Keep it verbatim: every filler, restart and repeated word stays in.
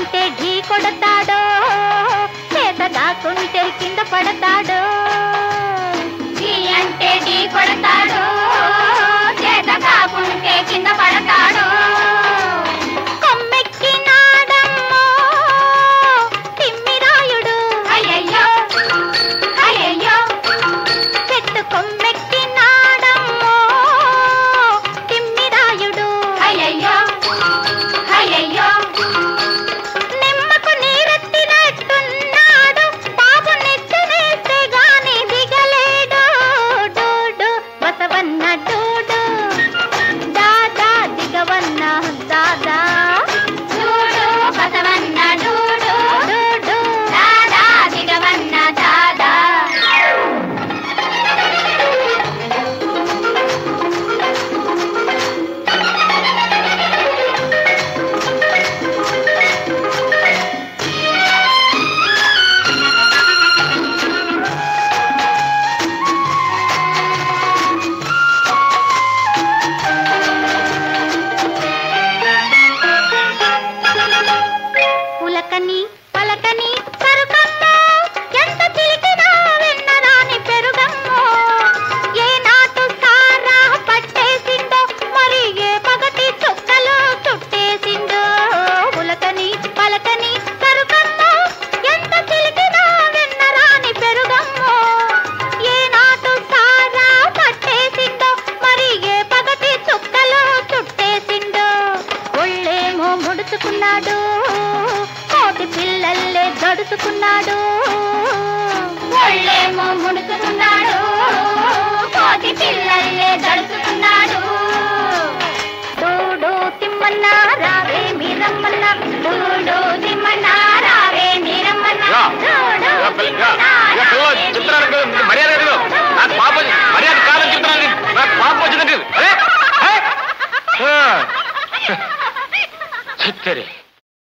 అంటే ఢీ కొడతాడో, చేత దాకుంటే కింద పడతాడో. ఢీ అంటే ఢీ కొడతాడో, చేత దాకుంటే కింద పడతాడో. కొమ్మెక్కినాడమ్మో తిమ్మిరాయుడు, అయ్యయ్యో అయ్యయ్యో. చెట్టు కొమ్మెక్కినాడమ్మో తిమ్మిరాయుడు, అయ్యయ్యో అయ్యయ్యో. నిమ్మకు నీరెత్తినట్టున్నాడు, బాబు నెచ్చనేస్తే గాని దిగలేడు. డూడు బసవన్న డూడు, దాదా దిగవన్న దాదా. డూడు బసవన్న డూడు, డూడు దాదా దిగవన్న దాదా. పులకని పలకని సరుకమ్మో, ఎంత చిలికినా విన్నరాని పెరుగమ్మో. ఏ నాటు సారా పట్టేసిందో, మరి ఏ పగటి చుక్కలో చుట్టేసిందో. పులకని పలకని సరుకమ్మో, ఎంత చిలికినా విన్నరాని పెరుగమ్మో. ఏ నాటు సారా పట్టేసిందో, మరి ఏ పగటి చుక్కలో చుట్టేసిందో. ఒళ్ళేమో ముడుచుకున్నాడు, కోటి పిల్లల్లే దడుచుకున్నాడు. ఒళ్ళేమో ముడుచుకున్నాడు, కోటి పిల్లల్లే దడుచుకున్నాడు.